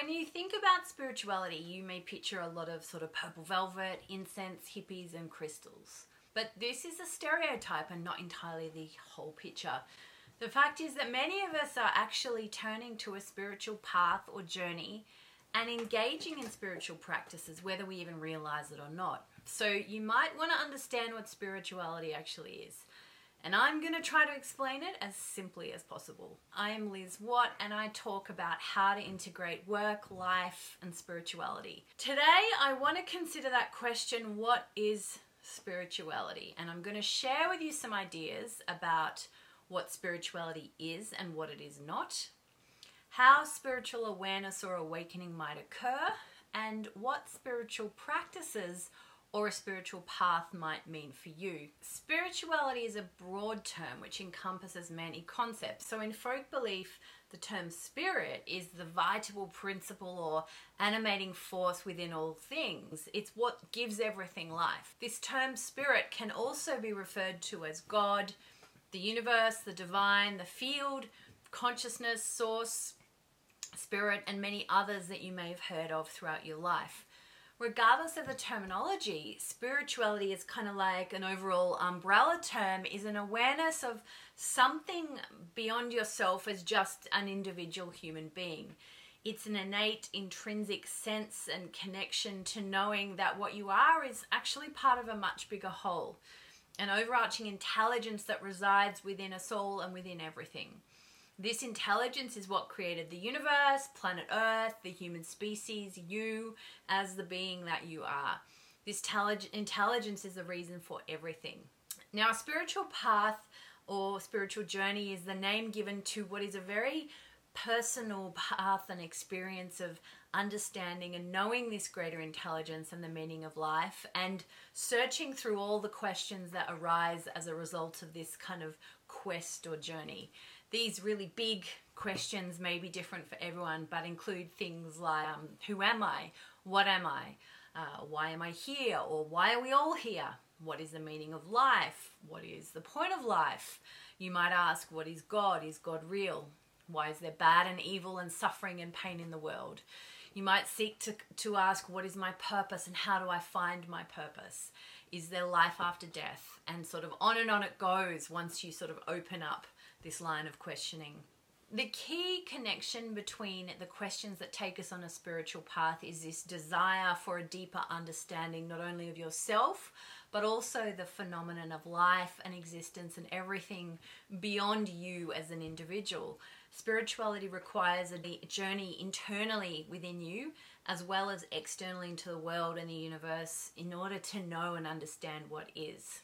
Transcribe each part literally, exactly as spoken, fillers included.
when you think about spirituality, you may picture a lot of sort of purple velvet, incense, hippies, and crystals. But this is a stereotype and not entirely the whole picture. The fact is that many of us are actually turning to a spiritual path or journey and engaging in spiritual practices, whether we even realize it or not. So you might want to understand what spirituality actually is. And I'm going to try to explain it as simply as possible. I am Liz Watt, and I talk about how to integrate work, life, and spirituality. Today, I want to consider that question, what is spirituality? And I'm going to share with you some ideas about what spirituality is and what it is not, how spiritual awareness or awakening might occur, and what spiritual practices or a spiritual path might mean for you. Spirituality is a broad term which encompasses many concepts. So in folk belief, the term spirit is the vital principle or animating force within all things. It's what gives everything life. This term spirit can also be referred to as God, the universe, the divine, the field, consciousness, source, spirit, and many others that you may have heard of throughout your life. Regardless of the terminology, spirituality is kind of like an overall umbrella term, is an awareness of something beyond yourself as just an individual human being. It's an innate, intrinsic sense and connection to knowing that what you are is actually part of a much bigger whole, an overarching intelligence that resides within us all and within everything. This intelligence is what created the universe, planet Earth, the human species, you as the being that you are. This intelligence is the reason for everything. Now, a spiritual path or spiritual journey is the name given to what is a very personal path and experience of understanding and knowing this greater intelligence and the meaning of life, and searching through all the questions that arise as a result of this kind of quest or journey. These really big questions may be different for everyone, but include things like, um, who am I? What am I? Uh, why am I here? Or why are we all here? What is the meaning of life? What is the point of life? You might ask, what is God? Is God real? Why is there bad and evil and suffering and pain in the world? You might seek to, to ask, what is my purpose and how do I find my purpose? Is there life after death? And sort of on and on it goes once you sort of open up this line of questioning. The key connection between the questions that take us on a spiritual path is this desire for a deeper understanding, not only of yourself, but also the phenomenon of life and existence and everything beyond you as an individual. Spirituality requires a journey internally within you, as well as externally into the world and the universe, in order to know and understand what is.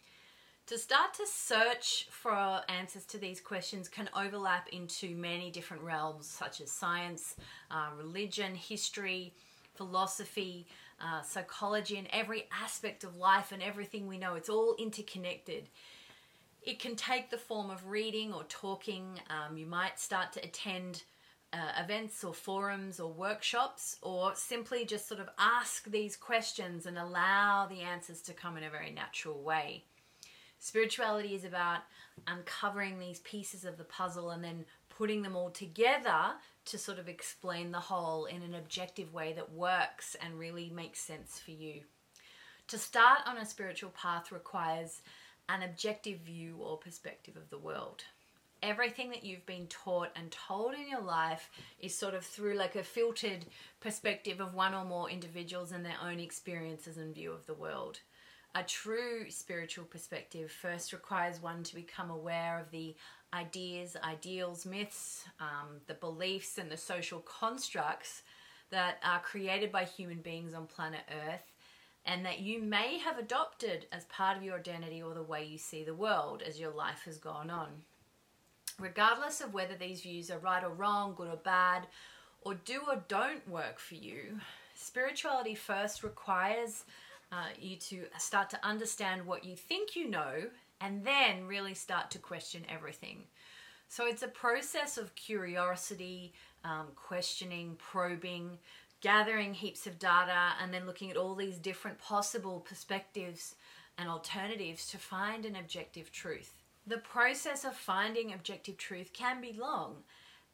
To start to search for answers to these questions can overlap into many different realms, such as science, uh, religion, history, philosophy, uh, psychology, and every aspect of life and everything we know. It's all interconnected. It can take the form of reading or talking. Um, you might start to attend uh, events or forums or workshops, or simply just sort of ask these questions and allow the answers to come in a very natural way. Spirituality is about uncovering these pieces of the puzzle and then putting them all together to sort of explain the whole in an objective way that works and really makes sense for you. To start on a spiritual path requires an objective view or perspective of the world. Everything that you've been taught and told in your life is sort of through like a filtered perspective of one or more individuals and their own experiences and view of the world. A true spiritual perspective first requires one to become aware of the ideas, ideals, myths, um, the beliefs and the social constructs that are created by human beings on planet Earth, and that you may have adopted as part of your identity or the way you see the world as your life has gone on. Regardless of whether these views are right or wrong, good or bad, or do or don't work for you, spirituality first requires Uh, you to start to understand what you think you know, and then really start to question everything. So it's a process of curiosity, um, questioning, probing, gathering heaps of data, and then looking at all these different possible perspectives and alternatives to find an objective truth. The process of finding objective truth can be long,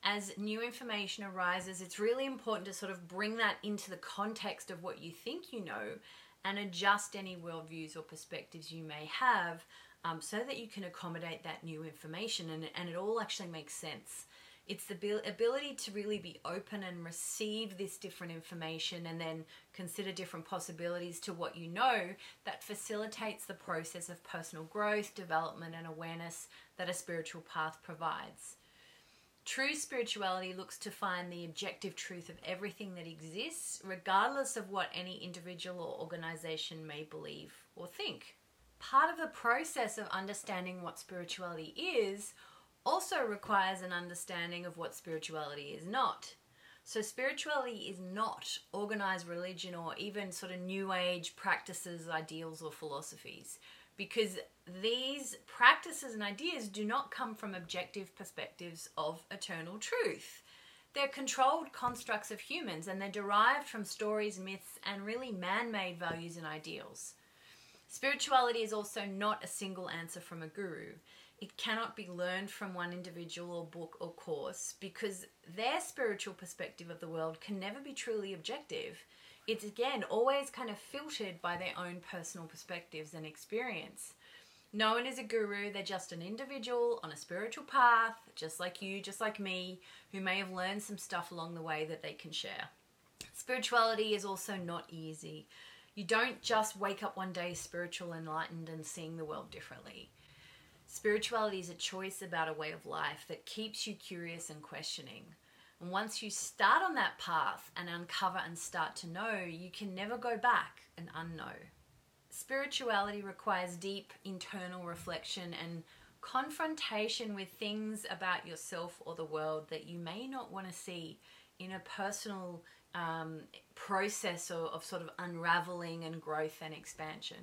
as new information arises, it's really important to sort of bring that into the context of what you think you know and adjust any worldviews or perspectives you may have, um, so that you can accommodate that new information and, and it all actually makes sense. It's the ability to really be open and receive this different information and then consider different possibilities to what you know that facilitates the process of personal growth, development, and awareness that a spiritual path provides. True spirituality looks to find the objective truth of everything that exists, regardless of what any individual or organization may believe or think. Part of the process of understanding what spirituality is also requires an understanding of what spirituality is not. So spirituality is not organized religion or even sort of new age practices, ideals, or philosophies, because these practices and ideas do not come from objective perspectives of eternal truth. They're controlled constructs of humans, and they're derived from stories, myths, and really man-made values and ideals. Spirituality is also not a single answer from a guru. It cannot be learned from one individual or book or course because their spiritual perspective of the world can never be truly objective. It's, again, always kind of filtered by their own personal perspectives and experience. No one is a guru. They're just an individual on a spiritual path, just like you, just like me, who may have learned some stuff along the way that they can share. Spirituality is also not easy. You don't just wake up one day spiritual, enlightened, and seeing the world differently. Spirituality is a choice about a way of life that keeps you curious and questioning. And once you start on that path and uncover and start to know, you can never go back and unknow. Spirituality requires deep internal reflection and confrontation with things about yourself or the world that you may not want to see in a personal um, process of, of sort of unraveling and growth and expansion.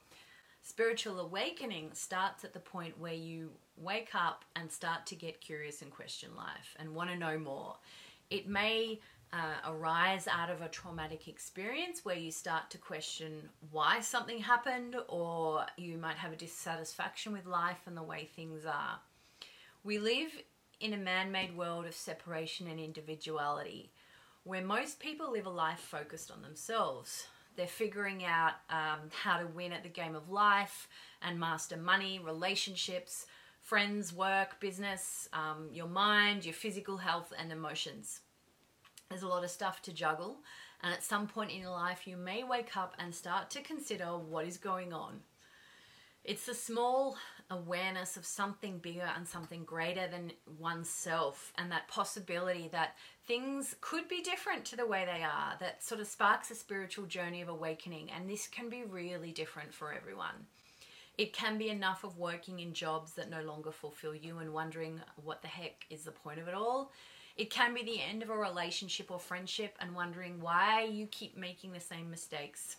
Spiritual awakening starts at the point where you wake up and start to get curious and question life and want to know more. It may uh, arise out of a traumatic experience where you start to question why something happened, or you might have a dissatisfaction with life and the way things are. We live in a man-made world of separation and individuality where most people live a life focused on themselves. They're figuring out um, how to win at the game of life and master money, relationships, friends, work, business, um, your mind, your physical health, and emotions. There's a lot of stuff to juggle, and at some point in your life, you may wake up and start to consider what is going on. It's the small awareness of something bigger and something greater than oneself, and that possibility that things could be different to the way they are, that sort of sparks a spiritual journey of awakening. And this can be really different for everyone. It can be enough of working in jobs that no longer fulfill you and wondering what the heck is the point of it all. It can be the end of a relationship or friendship and wondering why you keep making the same mistakes.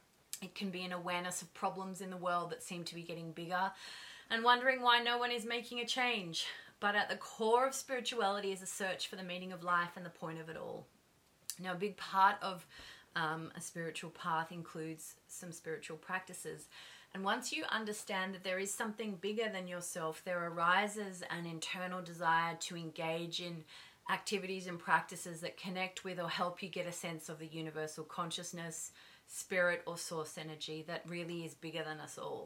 It can be an awareness of problems in the world that seem to be getting bigger and wondering why no one is making a change. But at the core of spirituality is a search for the meaning of life and the point of it all. Now, a big part of um, a spiritual path includes some spiritual practices. And once you understand that there is something bigger than yourself, there arises an internal desire to engage in activities and practices that connect with or help you get a sense of the universal consciousness, spirit, or source energy that really is bigger than us all.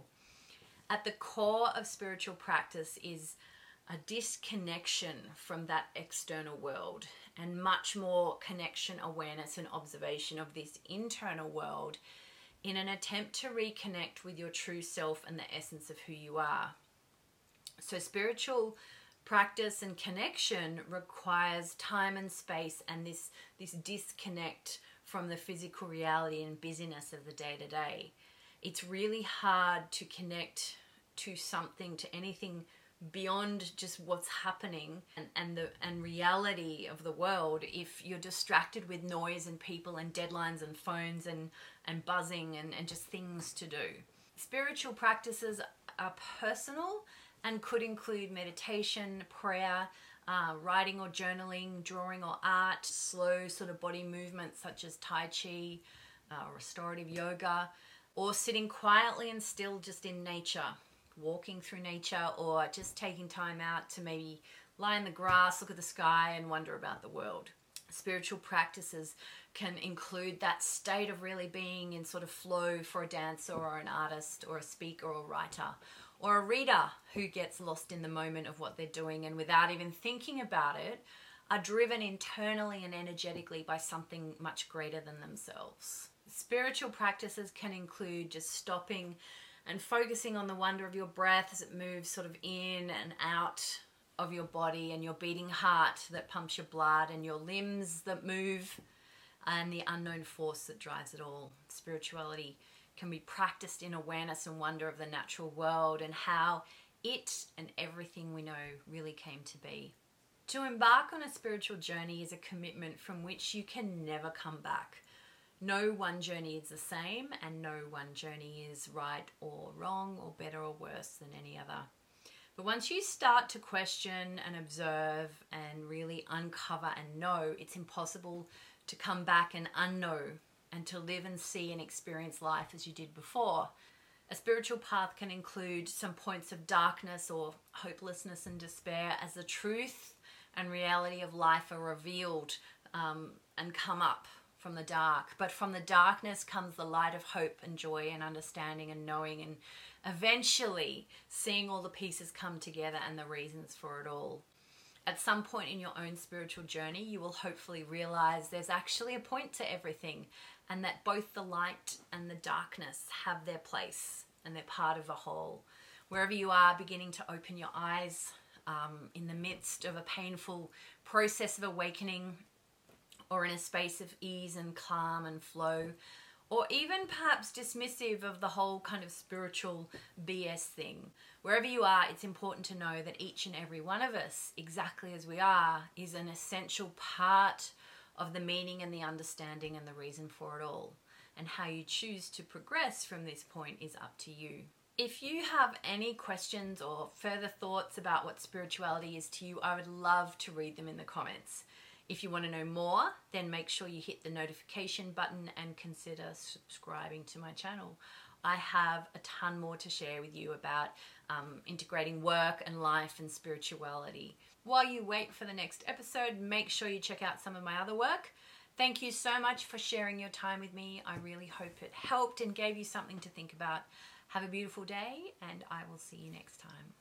At the core of spiritual practice is a disconnection from that external world and much more connection, awareness, and observation of this internal world in an attempt to reconnect with your true self and the essence of who you are. So spiritual practice and connection requires time and space and this, this disconnect from the physical reality and busyness of the day-to-day. It's really hard to connect to something, to anything beyond just what's happening and, and the and reality of the world if you're distracted with noise and people and deadlines and phones and, and buzzing and, and just things to do. Spiritual practices are personal and could include meditation, prayer, uh, writing or journaling, drawing or art, slow sort of body movements such as Tai Chi, uh, restorative yoga, or sitting quietly and still just in nature, walking through nature, or just taking time out to maybe lie in the grass, look at the sky, and wonder about the world. Spiritual practices can include that state of really being in sort of flow for a dancer or an artist or a speaker or a writer or a reader who gets lost in the moment of what they're doing and without even thinking about it are driven internally and energetically by something much greater than themselves. Spiritual practices can include just stopping and focusing on the wonder of your breath as it moves sort of in and out of your body, and your beating heart that pumps your blood, and your limbs that move, and the unknown force that drives it all. Spirituality can be practiced in awareness and wonder of the natural world and how it and everything we know really came to be. To embark on a spiritual journey is a commitment from which you can never come back. No one journey is the same, and no one journey is right or wrong or better or worse than any other. But once you start to question and observe and really uncover and know, it's impossible to come back and unknow and to live and see and experience life as you did before. A spiritual path can include some points of darkness or hopelessness and despair as the truth and reality of life are revealed um, and come up from the dark. But from the darkness comes the light of hope and joy and understanding and knowing, and eventually seeing all the pieces come together and the reasons for it all. At some point in your own spiritual journey, you will hopefully realize there's actually a point to everything, and that both the light and the darkness have their place and they're part of a whole. Wherever you are beginning to open your eyes um, in the midst of a painful process of awakening, or in a space of ease and calm and flow, or even perhaps dismissive of the whole kind of spiritual B S thing. Wherever you are, it's important to know that each and every one of us, exactly as we are, is an essential part of the meaning and the understanding and the reason for it all. And how you choose to progress from this point is up to you. If you have any questions or further thoughts about what spirituality is to you, I would love to read them in the comments. If you want to know more, then make sure you hit the notification button and consider subscribing to my channel. I have a ton more to share with you about um, integrating work and life and spirituality. While you wait for the next episode, make sure you check out some of my other work. Thank you so much for sharing your time with me. I really hope it helped and gave you something to think about. Have a beautiful day, and I will see you next time.